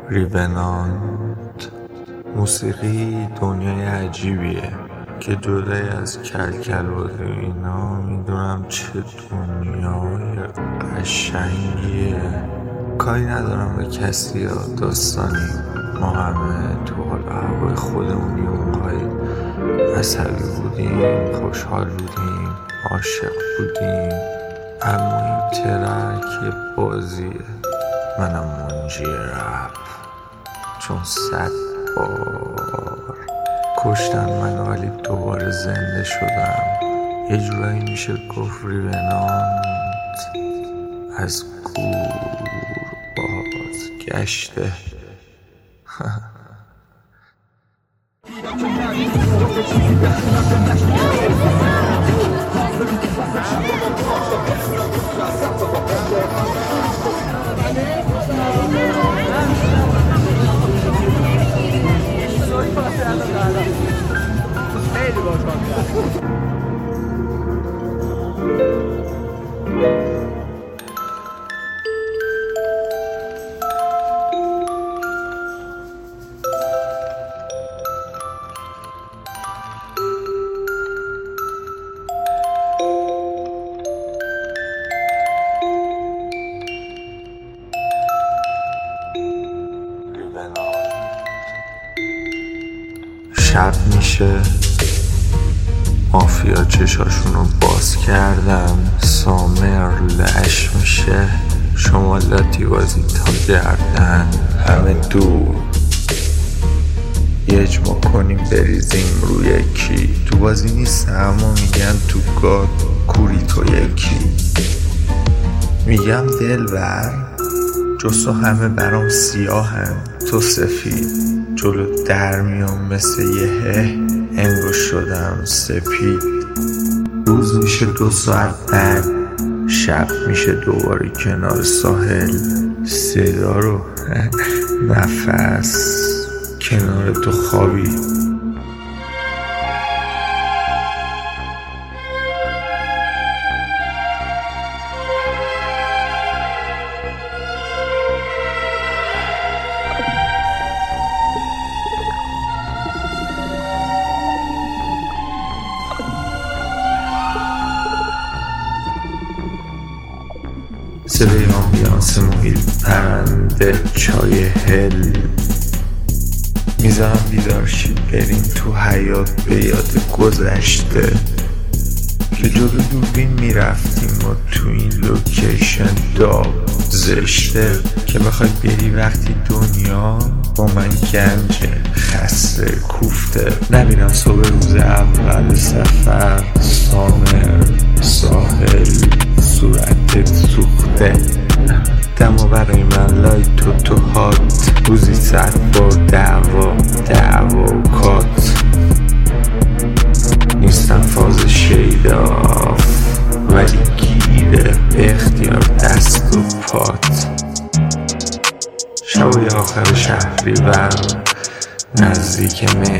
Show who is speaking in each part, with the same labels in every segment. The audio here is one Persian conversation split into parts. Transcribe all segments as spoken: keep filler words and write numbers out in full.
Speaker 1: ریونانت. موسیقی دنیای عجیبیه که جدای از کلکل و اینا میدونم چه دنیای قشنگیه. کاری ندارم به کسی یا داستانی، ما همه تو حال هوای خودمونی، اونقای عصبی بودیم، خوشحال بودیم، عاشق بودیم، اما این ترک بازیه. منم منجی رپ، چون صد بار کشتن منو ولی دوباره زنده شدم. یه جورایی میشه گفت ریونانت از گور باز گشته.
Speaker 2: خیلی باحال.
Speaker 1: شب میشه، مافیا چشاشونو باز کردن، سامر لش میشه، شمالاتی بازی تا گردن، همه دور یه اجماع کنیم بریزیم روی کی. تو بازی نیست اما میگن تو گاد کوری تو یکی. میگم دل بر جستو همه برام سیاهن، تو سفید جلو در میام مثل یه هه، انگوش شدم سپید. روز میشه دو ساعت بعد، شب میشه دوباره کنار ساحل، صدا رو نفس کنار تو خوابی. صدای آمبیانس محیط، پرنده، چای هل، میذارم بیدار شید بریم تو حیات به یاد گذشته که جلو دوربین میرفتیم و تو این لوکیشن داغ زشته که بخوای بری وقتی دنیا با من گنجه خسته کوفته. نبینم صبح روز اول سفر، سامر ساحل صورتت سوخته، دما برای من لایت تو تو هات، روزی صد بار دعوا دعوا و کات. نیستم فاز شیداف ولی گیره به اختیار دست و پات. شبای آخر شهریور نزدیک مه،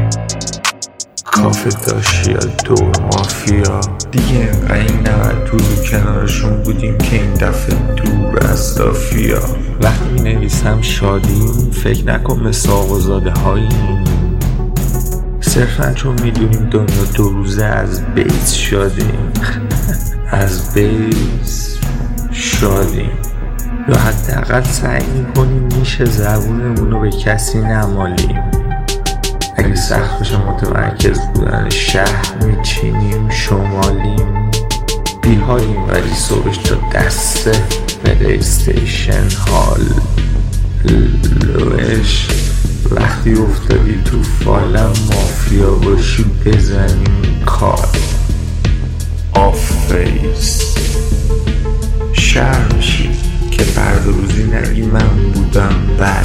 Speaker 1: کافه داشت یا دور مافیا دیگه، اینقدر این نوت روزو کنارشون بودیم که این دفعه دور از دافیا. وقتی می نویسم شادیم فکر نکن مثل آقازاده هاییم، صرفا چون میدونیم دنیا دو روزه از بیس شادیم از بیس شادیم، یا حداقل سعی میکنیم میشه زبونمونو به کسی نمالیم. اگه سخت بشه متمرکز بودن شهر میچینیم شمالیم، بیحالیم ولی صبحش تا دسته پلی استیشن حال لوش. وقتی افتادی تو فالم مافیا باشی بزنیم کار آف فیس. شرم شی که فردا روزی نگی من بودم بد،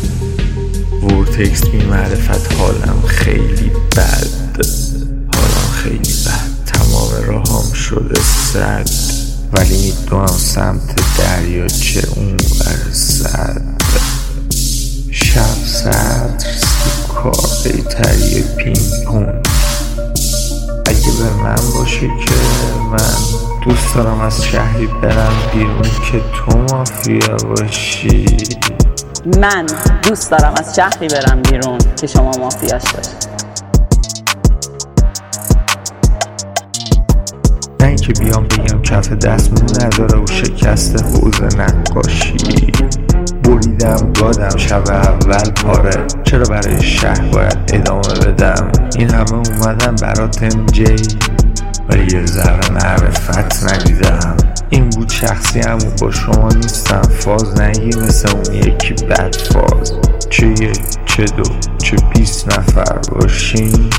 Speaker 1: ورتکس بی معرفت حالم خیلی بد، حالم خیلی بد، تمام راهام شده سد، ولی میدونم سمت دریاچه اون ور سد. شب صدر سوکار بیتری پینگ پونگ، اگه به من باشه که من دوست دارم از شهری برم بیرون که تو مافیا باشی.
Speaker 3: من دوست دارم از شهری برم بیرون که شما مافیاش باشید.
Speaker 1: نه اینکه بیام بگم کف دستمون نداره و شکست حوض نقاشی. بریدم گادم شب اول پاره، چرا برای شهر باید ادامه بدم؟ این همه اومدم برات ام جی ولی یه ذره معرفت ندیدم. این بود شخصی همون با شما نیستم فاز، نگی مثل اون یکی بد فاز. چه یک چه دو چه بیست نفر باشیم.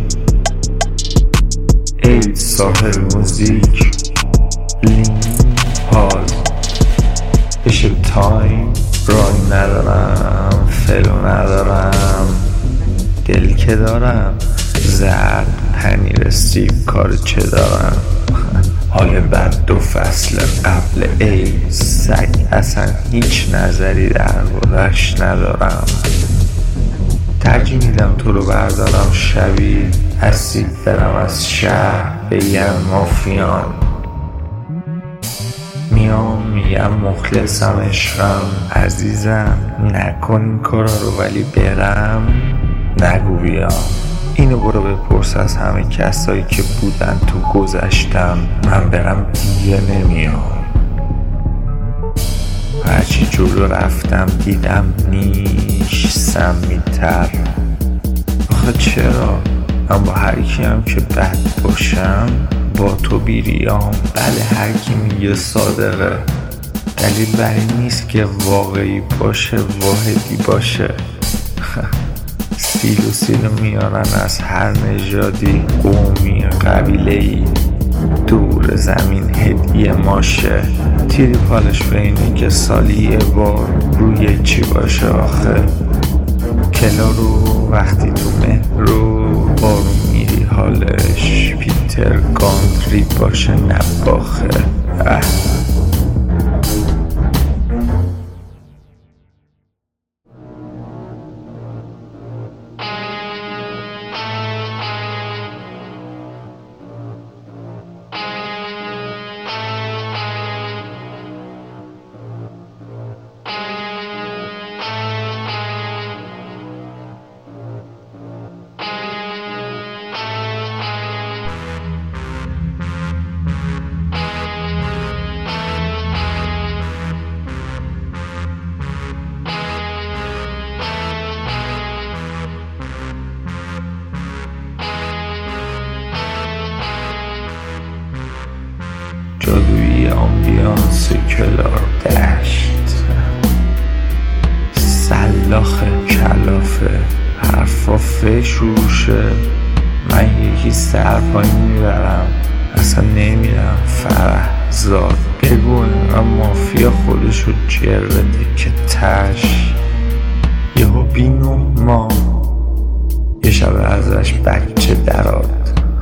Speaker 1: ای صاحب موزیک لین پاز بشه تایم. رای ندارم فلو ندارم دل که دارم زرد پنیر سیب کار چه دارم. حال بعد دو فصل قبل ای سگ اصلا هیچ نظری دربارش ندارم. ترجیح میدم تو رو بردارم شبیه اسید برم از شهر بگم مافیان. میام میگم مخلصم عشقم عزیزم نکن این کارا رو ولی برم نگو بیام. اینو برو بپرس از همه کسایی که بودن تو گذشتم. من برم دیگه نمیام. هرچی جلو رفتم دیدم نیش سمیتر. آخه چرا من با هر کی هم که بد باشم با تو بیریام؟ بله هر کی میگه صادقه، دلیل بر این نیست که واقعی باشه واحدی باشه. سیلو سیلو میارن از هر نژادی قومی قبیله‌ای دور زمین هدیه ماشه. تیری پالش به اینه که سالی یه بار روی چی باشه آخه. کلا رو وقتی تو مهر رو بارون میری حالش پیتر گاندری باشه نباخه. اه. جادویی آمبیانس کلار دشت سلاخ کلافه حرفا فشوشه. من یکی سرپایی میبرم اصلا نمیرم فرح زاد. بگو اینقدر مافیا خودشو جرده که تش یهو بینو ما یه شب ازش بچه دراد.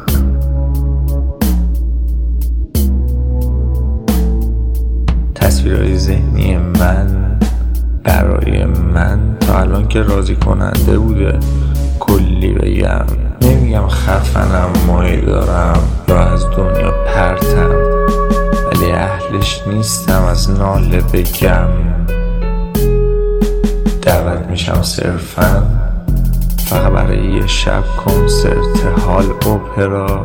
Speaker 1: تصویرهای ذهنی من برای من تا الان که راضی کننده بوده. کلی بگم نمیگم خفنم مایل دارم یا از دنیا پرتم ولی اهلش نیستم از ناله بگم. دعوت میشم صرفا فقط برای یه شب کنسرت هال اپرا.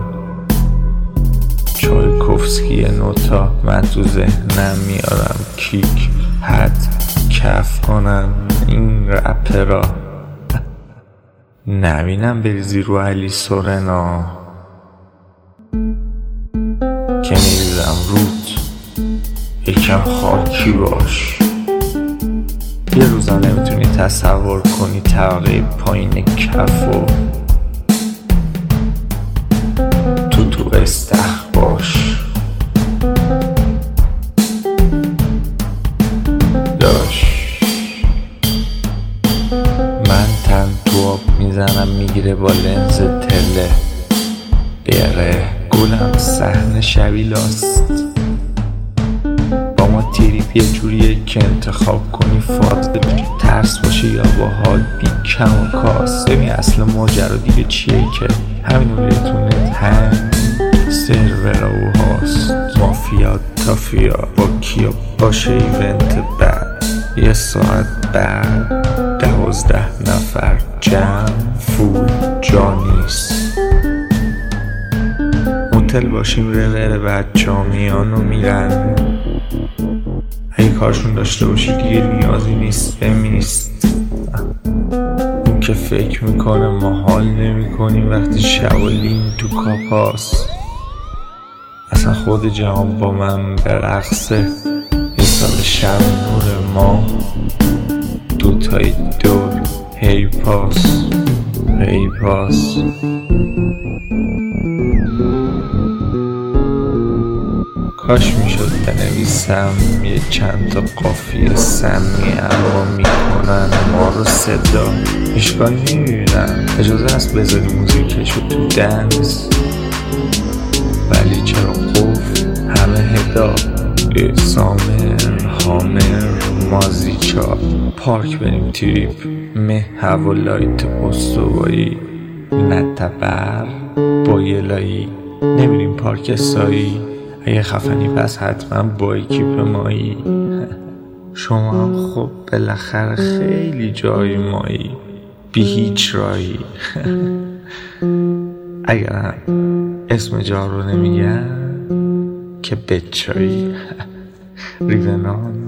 Speaker 1: چایکوفسکی نوتا من تو ذهنم میارم کیک حد کف کنم این رپرا. نبینم بریزی رو علی سورنا که میریزم روت یکم خاکی باش. یه روزا نمیتونی تصور کنی طبقه پایین کفو تو تو استخ باش. داش من تن تو آب میزنم میگیره با لنز تله. بره گلم صحنه شبی لاست. با ما تریپ یه جوریه که انتخاب کنی فاضل ترس باشه یا باحال بی کم و کاس. ببین اصل ماجرا دیگه چیه که همین روی تو نت هم سرور و هاست. مافیا تافیا با کیا باشه ایونت بعد یه ساعت بعد دوازده نفر جمع فول جا نیست. هتل باشیم رور بچه ها میان و میرن. اگه کارشون داشته باشی دیگه نیازی نیست فمینیست. اون که فکر میکنه ما حال نمی کنیم وقتی شوالین تو کاپاس. اصلا خود جهان با من به رقصه. یه سال شب نور ما دوتای دور هی پاس هی پاس. کاش میشد بنویسم یه چند تا قافیه سمی اما میکنن ما رو صدا. اشکال نمیبینم اجازه هست بذاری موزیکشو تو دنس. ولی چرا قفل همه هدا سامر هامر مازیچا. پارک بریم تریپ مه هوا لایت استوایی نتبر با یه لایی. نمیریم پارک سایی اگه خفنی پس حتما با اکیپ مایی. شما هم خب بالاخره خیلی جای مایی بی هیچ رایی. اگر هم اسم جا رو نمیگن که بچایی. ریونان